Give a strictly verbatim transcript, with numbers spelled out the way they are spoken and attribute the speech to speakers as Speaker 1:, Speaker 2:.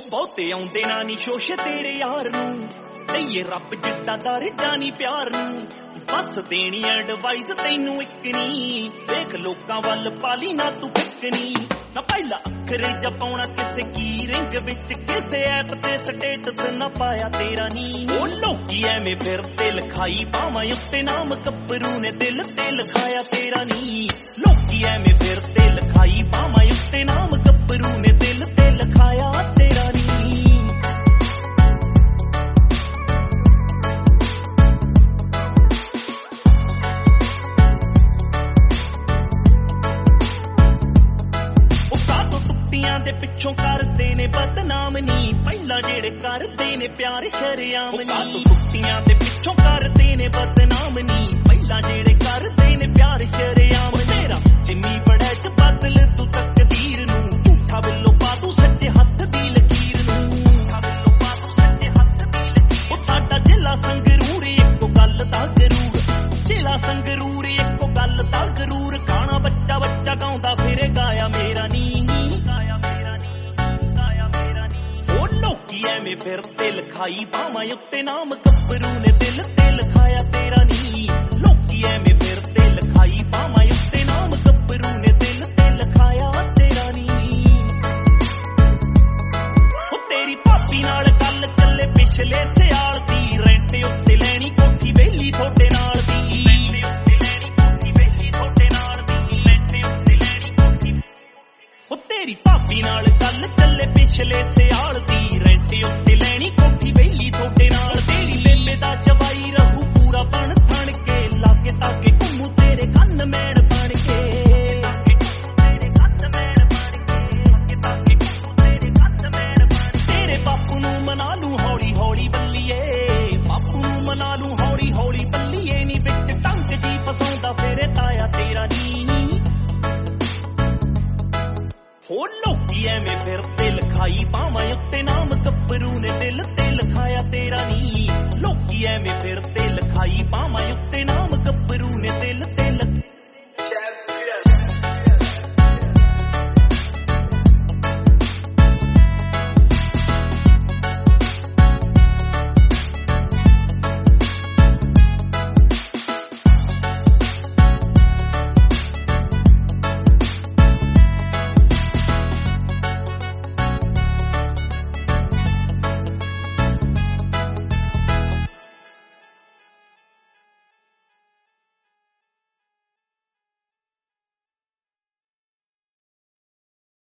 Speaker 1: ਬਹੁਤੇ ਆਉਂਦੇ ਨਾ ਨੀ ਸ਼ੋਸ਼ ਤੇਰੇ ਯਾਰ ਨੂੰ ਲਈਏ ਰੱਬ ਜਿੱਡਾ ਦਰਜਾ ਨੀ ਪਿਆਰ ਨੂੰ ਬਸ ਦੇਣੀ ਐਡਵਾਈਸ ਤੈਨੂੰ ਇੱਕ ਨੀ ਵੇਖ ਲੋਕਾਂ ਵੱਲ ਪਾਲੀ ਨਾ ਤੂੰ ਫਿੱਕਣੀ ਨਾ ਪਹਿਲਾ ਅੱਖਰ ਜਪਾਉਣਾ ਕਿਸੇ ਕੀ ਰਿੰਗ ਵਿੱਚ ਕਿਸੇ ਐਪ ਤੇ ਸਟੇਟਸ ਨਾ ਪਾਇਆ ਤੇਰਾ ਨੀ ਉਹ ਲੋਕੀ ਐਵੇਂ ਫਿਰਦੇ ਲਿਖਾਈ ਬਾਵਾਂ ਉੱਤੇ ਨਾਮ ਗੱਭਰੂ ਨੇ ਦਿਲ ਤੇ ਲਿਖਾਇਆ ਤੇਰਾ ਨੀ ਲੋਕੀ ਐਵੇਂ ਫਿਰਦੇ ਲਿਖਾਈ ਬਾਵਾਂ ਉੱਤੇ ਨਾਮ ਗੱਭਰੂ ਨੇ ਦਿਲ ਤੇ ਲਿਖਾਇਆ ਤੇਰਾ ਨੀ ਦੇ ਪਿੱਛੋਂ ਕਰਦੇ ਨੇ ਬਦਨਾਮ ਨੀ ਪਹਿਲਾਂ ਜਿਹੜੇ ਕਰਦੇ ਨੇ ਪਿਆਰ ਸ਼ਰਿਆਮ ਨੀ ਕੁੱਤੀਆਂ ਦੇ ਪਿੱਛੋਂ ਕਰਦੇ ਨੇ ਬਦਨਾਮ ਨੀ ਪਹਿਲਾਂ ਜਿਹੜੇ ਕਰਦੇ ਨੇ ਪਿਆਰ ਸ਼ਰਿਆਮ ਤੇਰਾ ਜਿੰਨੀ ਬੜਾ ਚ ਬਦਲ ਤੂੰ ਤਕਦੀਰ ਨੂੰ ਝੂਠਾ ਬਿੱਲੋ ਪਾ ਤੂੰ ਸੱਜੇ ਹੱਥ ਦੀ ਲਕੀਰ ਨੂੰ ਝੂਠਾ ਬਿੱਲੋ ਪਾ ਤੂੰ ਸੱਜੇ ਹੱਥ ਦੀ ਲਕੀਰ ਉਹ ਸਾਡਾ ਜ਼ਿਲ੍ਹਾ ਸੰਗਰੂਰ ਇੱਕੋ ਗੱਲ ਦਾ ਜ਼ਰੂਰ ਜ਼ਿਲ੍ਹਾ ਸੰਗਰੂਰ ਇੱਕੋ ਗੱਲ ਦਾ ਜ਼ਰੂਰ ਖਾਣਾ ਬੱਚਾ ਬੱਚਾ ਗਾਉਂਦਾ ਫਿਰੇ ਗਾਇਆ ਮੇਰਾ ਨੀ ਐਵੇਂ ਫਿਰਦੇ ਲਿਖਾਈ ਬਾਵਾਂ ਉੱਤੇ ਨਾਮ ਗੱਭਰੂ ਨੇ ਦਿਲ ਤੇ ਲਿਖਾਇਆ ਤੇਰਾ ਨੀ ਲੋਕੀ ਐਵੇਂ ਫਿਰਦੇ ਲਿਖਾਈ ਬਾਵਾਂ ਉੱਤੇ ਨਾਮ ਗੱਭਰੂ ਨੇ ਦਿਲ ਤੇ ਲਿਖਾਇਆ ਤੇਰਾ ਨੀ ਉਹ ਤੇਰੀ ਭਾਬੀ ਨਾਲ ਗੱਲ ਚੱਲੇ ਪਿਛਲੇ ਸਿਆਲ ਦੀ ਰੈਂਟ ਉੱਤੇ ਲੈਣੀ ਕੋਠੀ ਵੇਲੀ ਤੁਹਾਡੇ ਨਾਲ ਦੀ ਰੈਂਟ ਉੱਤੇ ਲੈਣੀ ਕੋਠੀ ਵੇਲੀ ਤੁਹਾਡੇ ਨਾਲ ਦੀ ਰੈਂਟ ਉੱਤੇ ਲੈਣੀ ਕੋਠੀ ਉਹ ਤੇਰੀ ਭਾਬੀ ਨਾਲ ਗੱਲ ਚੱਲੇ ਪਿਛਲੇ ਸਿਆਲ ਦੀ ਉੱਤੇ ਲੈਣੀ ਕੋਠੀ ਵੇਲੀ ਤੁਹਾਡੇ ਨਾਲ ਤੇਰੀ ਬੇਬੇ ਦਾ ਜਵਾਈ ਰਹੂ ਪੂਰਾ ਬਣ ਥਣ ਕੇ ਲਾਗੇ ਤਾਕੇ ਘੁੰਮੂ ਤੇਰੇ ਕੰਨ ਮੈਣ ਬਣ ਕੇ ਤੇਰੇ ਬਾਪੂ ਨੂੰ ਮਨਾ ਲੂੰ ਹੌਲੀ ਹੌਲੀ ਬੱਲੀਏ ਬਾਪੂ ਨੂੰ ਮਨਾ ਲੂੰ ਹੌਲੀ ਹੌਲੀ ਬੱਲੀਏ ਨੀ ਵਿੱਚ ਟੰਗ ਜੀ ਫਸਾਉਂਦਾ ਫੇਰੇ ਤਾਇਆ ਤੇਰਾ ਨੀ ਹੋ ਲੋਕੀ ਐਵੇਂ ਫਿਰਦੇ ਲਿਖਾਈ ਬਾਵਾਂ ਉੱਤੇ ਨਾਮ ਗੱਭਰੂ ਨੇ ਦਿਲ ਤੇ ਲਿਖਾਇਆ ਤੇਰਾ ਨੀ ਲੋਕੀ ਐਵੇਂ ਫਿਰਦੇ ਲਿਖਾਈ ਬਾਵਾਂ ਉੱਤੇ ਨਾਮ ਗੱਭਰੂ ਨੇ ਦਿਲ ਤੇ ਲਿਖਾਇਆ